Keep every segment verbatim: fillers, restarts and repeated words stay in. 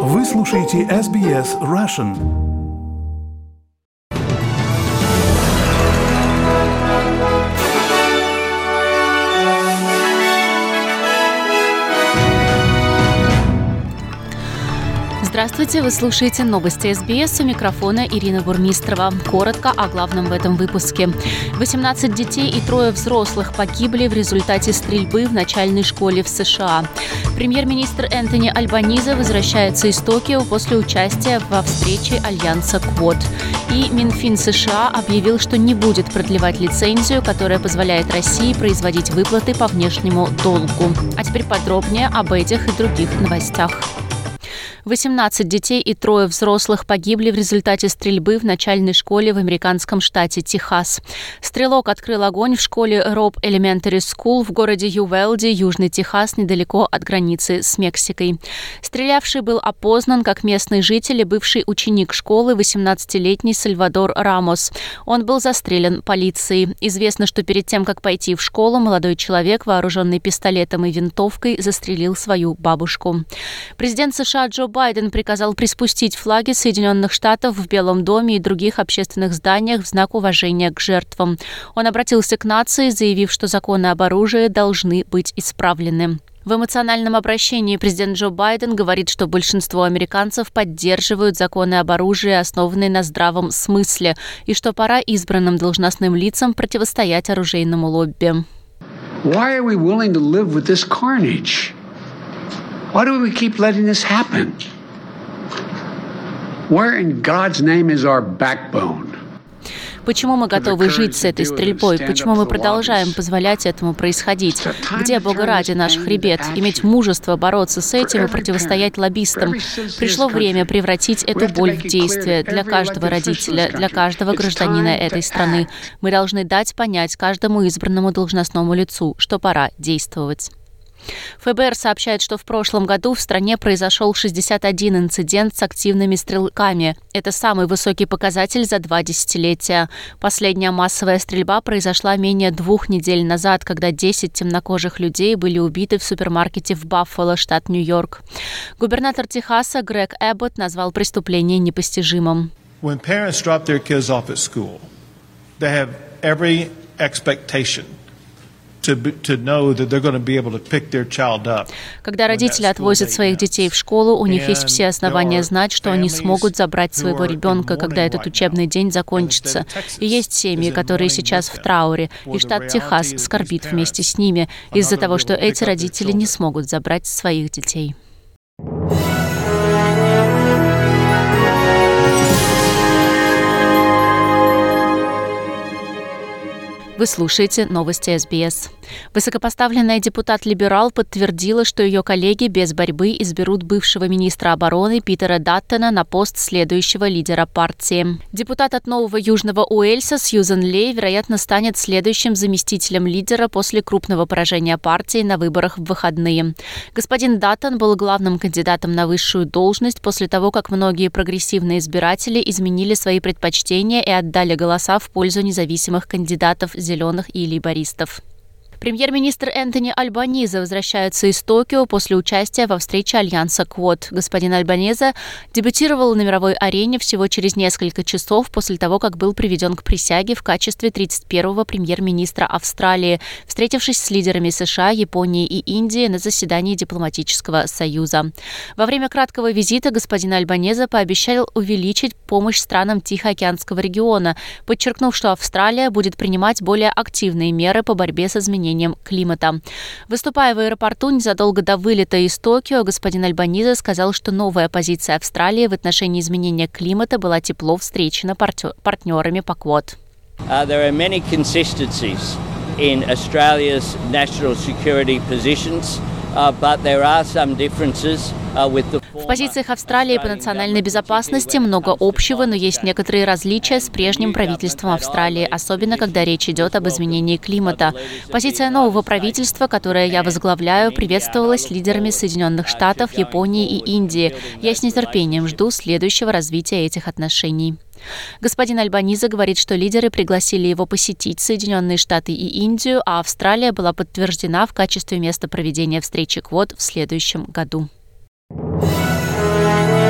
Вы слушаете эс би эс Russian. Здравствуйте, вы слушаете новости эс би эс, у микрофона Ирина Бурмистрова. Коротко о главном в этом выпуске. восемнадцать детей и трое взрослых погибли в результате стрельбы в начальной школе в США. Премьер-министр Энтони Альбанезе возвращается из Токио после участия во встрече Альянса Квод. И Минфин США объявил, что не будет продлевать лицензию, которая позволяет России производить выплаты по внешнему долгу. А теперь подробнее об этих и других новостях. восемнадцать детей и трое взрослых погибли в результате стрельбы в начальной школе в американском штате Техас. Стрелок открыл огонь в школе Robb Elementary School в городе Ювелде, Южный Техас, недалеко от границы с Мексикой. Стрелявший был опознан как местный житель и бывший ученик школы, восемнадцатилетний Сальвадор Рамос. Он был застрелен полицией. Известно, что перед тем, как пойти в школу, молодой человек, вооруженный пистолетом и винтовкой, застрелил свою бабушку. Президент США Джо Байден приказал приспустить флаги Соединенных Штатов в Белом доме и других общественных зданиях в знак уважения к жертвам. Он обратился к нации, заявив, что законы об оружии должны быть исправлены. В эмоциональном обращении президент Джо Байден говорит, что большинство американцев поддерживают законы об оружии, основанные на здравом смысле, и что пора избранным должностным лицам противостоять оружейному лобби. Why are we willing to live with this carnage? Why do we keep letting this happen? Where in God's name is our backbone? Почему мы готовы жить с этой стрельбой? Почему мы продолжаем позволять этому происходить? Где, Бога ради, наш хребет? Иметь мужество бороться с этим и противостоять лоббистам. Пришло время превратить эту боль в действие для каждого родителя, для каждого гражданина этой страны. Мы должны дать понять каждому избранному должностному лицу, что пора действовать. эф бэ эр сообщает, что в прошлом году в стране произошел шестьдесят один инцидент с активными стрелками. Это самый высокий показатель за два десятилетия. Последняя массовая стрельба произошла менее двух недель назад, когда десять темнокожих людей были убиты в супермаркете в Баффало, штат Нью-Йорк. Губернатор Техаса Грег Эббот назвал преступление непостижимым. When parents drop their kids off at school, they have every expectation Когда родители отвозят своих детей в школу, у них есть все основания знать, что они смогут забрать своего ребенка, когда этот учебный день закончится. И есть семьи, которые сейчас в трауре, и штат Техас скорбит вместе с ними из-за того, что эти родители не смогут забрать своих детей. Вы слушаете новости эс би эс. Высокопоставленная депутат-либерал подтвердила, что ее коллеги без борьбы изберут бывшего министра обороны Питера Даттона на пост следующего лидера партии. Депутат от Нового Южного Уэльса Сьюзан Лей, вероятно, станет следующим заместителем лидера после крупного поражения партии на выборах в выходные. Господин Даттон был главным кандидатом на высшую должность после того, как многие прогрессивные избиратели изменили свои предпочтения и отдали голоса в пользу независимых кандидатов зеленых и лейбористов. Премьер-министр Энтони Альбанезе возвращается из Токио после участия во встрече Альянса Квод. Господин Альбанезе дебютировал на мировой арене всего через несколько часов после того, как был приведен к присяге в качестве тридцать первого премьер-министра Австралии, встретившись с лидерами США, Японии и Индии на заседании дипломатического союза. Во время краткого визита господин Альбанезе пообещал увеличить помощь странам Тихоокеанского региона, подчеркнув, что Австралия будет принимать более активные меры по борьбе с изменением климата. Выступая в аэропорту незадолго до вылета из Токио, господин Альбанезе сказал, что новая позиция Австралии в отношении изменения климата была тепло встречена партнерами по Квод. Uh, there are many consistencies in Australia's national security positions. Uh, but there are some differences uh, with the В позициях Австралии по национальной безопасности много общего, но есть некоторые различия с прежним правительством Австралии, особенно когда речь идет об изменении климата. Позиция нового правительства, которое я возглавляю, приветствовалась лидерами Соединенных Штатов, Японии и Индии. Я с нетерпением жду следующего развития этих отношений. Господин Альбанезе говорит, что лидеры пригласили его посетить Соединенные Штаты и Индию, а Австралия была подтверждена в качестве места проведения встречи Квод в следующем году.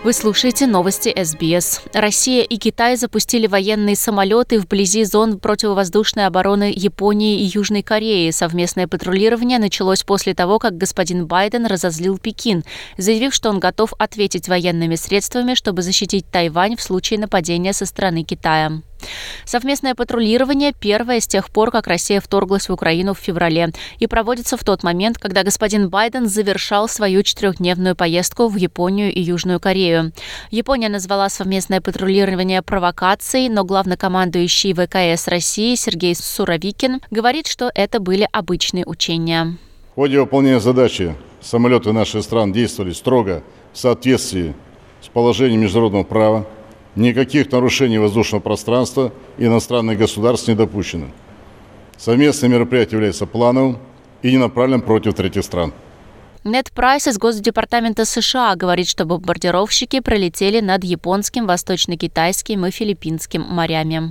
Вы слушаете новости эс би эс. Россия и Китай запустили военные самолеты вблизи зон противовоздушной обороны Японии и Южной Кореи. Совместное патрулирование началось после того, как господин Байден разозлил Пекин, заявив, что он готов ответить военными средствами, чтобы защитить Тайвань в случае нападения со стороны Китая. Совместное патрулирование первое с тех пор, как Россия вторглась в Украину в феврале, и проводится в тот момент, когда господин Байден завершал свою четырехдневную поездку в Японию и Южную Корею. Япония назвала совместное патрулирование провокацией, но главнокомандующий вэ ка эс России Сергей Суровикин говорит, что это были обычные учения. В ходе выполнения задачи самолеты наших стран действовали строго в соответствии с положением международного права. Никаких нарушений воздушного пространства иностранных государств не допущено. Совместное мероприятие является плановым и не направлен против третьих стран. Нед Прайс из Госдепартамента США говорит, что бомбардировщики пролетели над японским, восточно-китайским и филиппинским морями.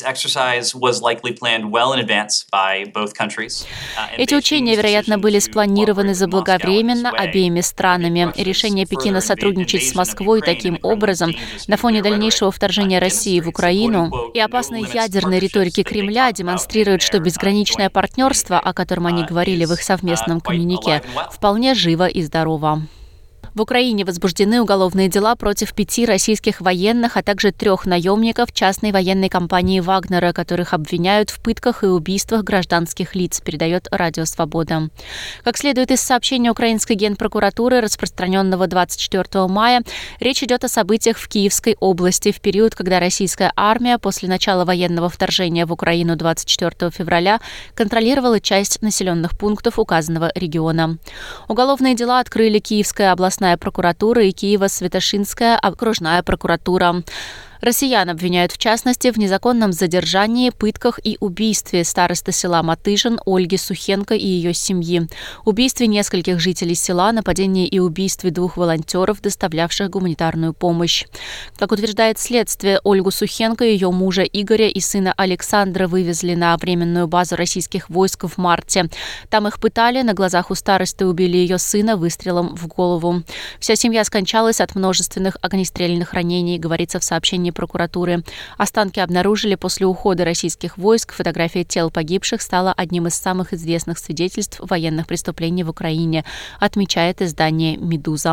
Эти учения, вероятно, были спланированы заблаговременно обеими странами. Решение Пекина сотрудничать с Москвой таким образом на фоне дальнейшего вторжения России в Украину и опасной ядерной риторики Кремля демонстрирует, что безграничное партнерство, о котором они говорили в их совместном коммюнике, вполне живо и здорово. В Украине возбуждены уголовные дела против пяти российских военных, а также трех наемников частной военной компании «Вагнера», которых обвиняют в пытках и убийствах гражданских лиц, передает Радио Свобода. Как следует из сообщения украинской генпрокуратуры, распространенного двадцать четвёртого мая, речь идет о событиях в Киевской области в период, когда российская армия после начала военного вторжения в Украину двадцать четвёртого февраля контролировала часть населенных пунктов указанного региона. Уголовные дела открыли Киевская областная прокуратура и Киево-Святошинская окружная прокуратура. Россиян обвиняют, в частности, в незаконном задержании, пытках и убийстве старосты села Матыжин Ольги Сухенко и ее семьи, убийстве нескольких жителей села, нападении и убийстве двух волонтеров, доставлявших гуманитарную помощь. Как утверждает следствие, Ольгу Сухенко, ее мужа Игоря и сына Александра вывезли на временную базу российских войск в марте. Там их пытали, на глазах у старосты убили ее сына выстрелом в голову. Вся семья скончалась от множественных огнестрельных ранений, говорится в сообщении прокуратуры. Останки обнаружили после ухода российских войск. Фотография тел погибших стала одним из самых известных свидетельств военных преступлений в Украине, отмечает издание «Медуза».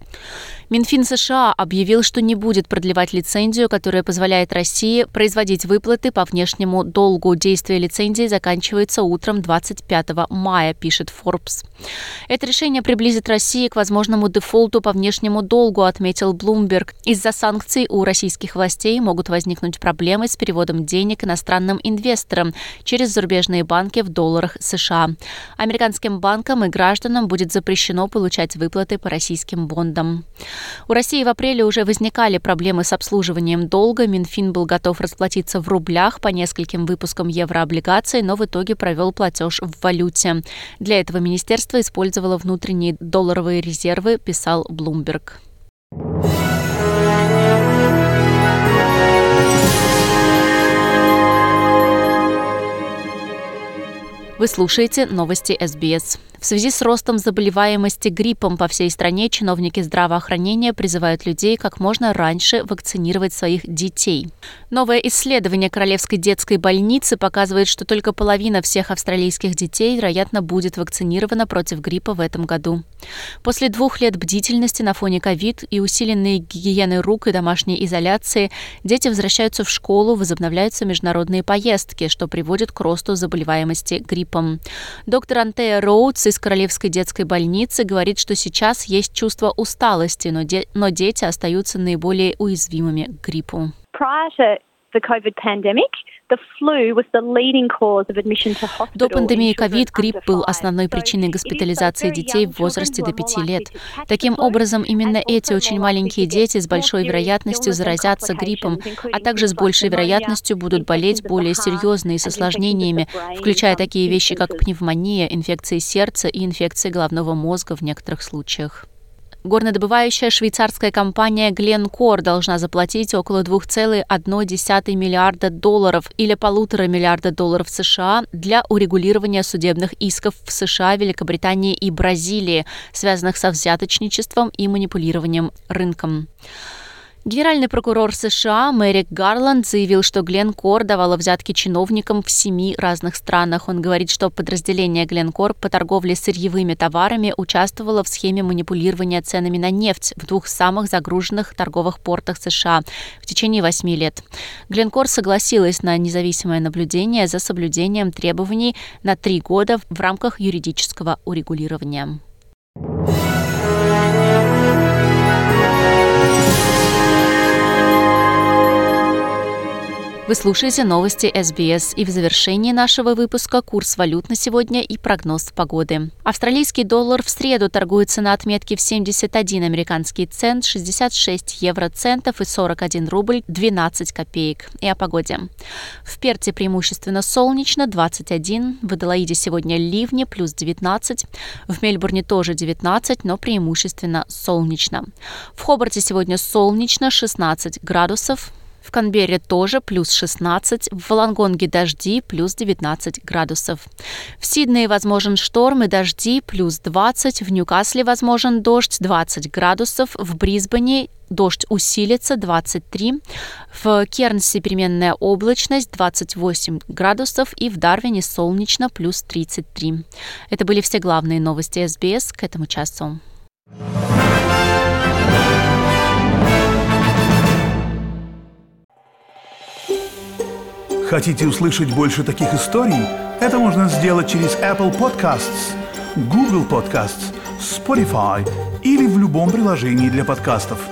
Минфин США объявил, что не будет продлевать лицензию, которая позволяет России производить выплаты по внешнему долгу. Действие лицензии заканчивается утром двадцать пятого мая, пишет Forbes. Это решение приблизит Россию к возможному дефолту по внешнему долгу, отметил Bloomberg. Из-за санкций у российских властей могут возникнуть проблемы с переводом денег иностранным инвесторам через зарубежные банки в долларах США. Американским банкам и гражданам будет запрещено получать выплаты по российским бондам. У России в апреле уже возникали проблемы с обслуживанием долга. Минфин был готов расплатиться в рублях по нескольким выпускам еврооблигаций, но в итоге провел платеж в валюте. Для этого министерство использовало внутренние долларовые резервы, писал Bloomberg. Вы слушаете новости эс би эс. В связи с ростом заболеваемости гриппом по всей стране чиновники здравоохранения призывают людей как можно раньше вакцинировать своих детей. Новое исследование Королевской детской больницы показывает, что только половина всех австралийских детей, вероятно, будет вакцинирована против гриппа в этом году. После двух лет бдительности на фоне ковид и усиленной гигиены рук и домашней изоляции дети возвращаются в школу, возобновляются международные поездки, что приводит к росту заболеваемости гриппом. Доктор Антея Роудс из Королевской детской больницы говорит, что сейчас есть чувство усталости, но, де- но дети остаются наиболее уязвимыми к гриппу. До пандемии ковид грипп был основной причиной госпитализации детей в возрасте до пяти лет. Таким образом, именно эти очень маленькие дети с большой вероятностью заразятся гриппом, а также с большей вероятностью будут болеть более серьезно и с осложнениями, включая такие вещи, как пневмония, инфекции сердца и инфекции головного мозга в некоторых случаях. Горнодобывающая швейцарская компания Glencore должна заплатить около два целых одна десятая миллиарда долларов или полутора миллиарда долларов США для урегулирования судебных исков в США, Великобритании и Бразилии, связанных со взяточничеством и манипулированием рынком. Генеральный прокурор США Мерик Гарланд заявил, что Glencore давала взятки чиновникам в семи разных странах. Он говорит, что подразделение Glencore по торговле сырьевыми товарами участвовало в схеме манипулирования ценами на нефть в двух самых загруженных торговых портах США в течение восьми лет. Glencore согласилась на независимое наблюдение за соблюдением требований на три года в рамках юридического урегулирования. Вы слушаете новости эс би эс, и в завершении нашего выпуска курс валют на сегодня и прогноз погоды. Австралийский доллар в среду торгуется на отметке в семьдесят один американский цент, шестьдесят шесть евроцентов и сорок один рубль двенадцать копеек. И о погоде. В Перте преимущественно солнечно, двадцать один. В Аделаиде сегодня ливни, плюс девятнадцать. В Мельбурне тоже девятнадцать, но преимущественно солнечно. В Хобарте сегодня солнечно, шестнадцать градусов. В Канберре тоже плюс шестнадцать, в Волонгонге дожди плюс девятнадцать градусов. В Сиднее возможен шторм и дожди плюс двадцать, в Ньюкасле возможен дождь двадцать градусов, в Брисбене дождь усилится двадцать три, в Кернсе переменная облачность двадцать восемь градусов и в Дарвине солнечно плюс тридцать три. Это были все главные новости эс би эс к этому часу. Хотите услышать больше таких историй? Это можно сделать через Apple Podcasts, Google Podcasts, Spotify или в любом приложении для подкастов.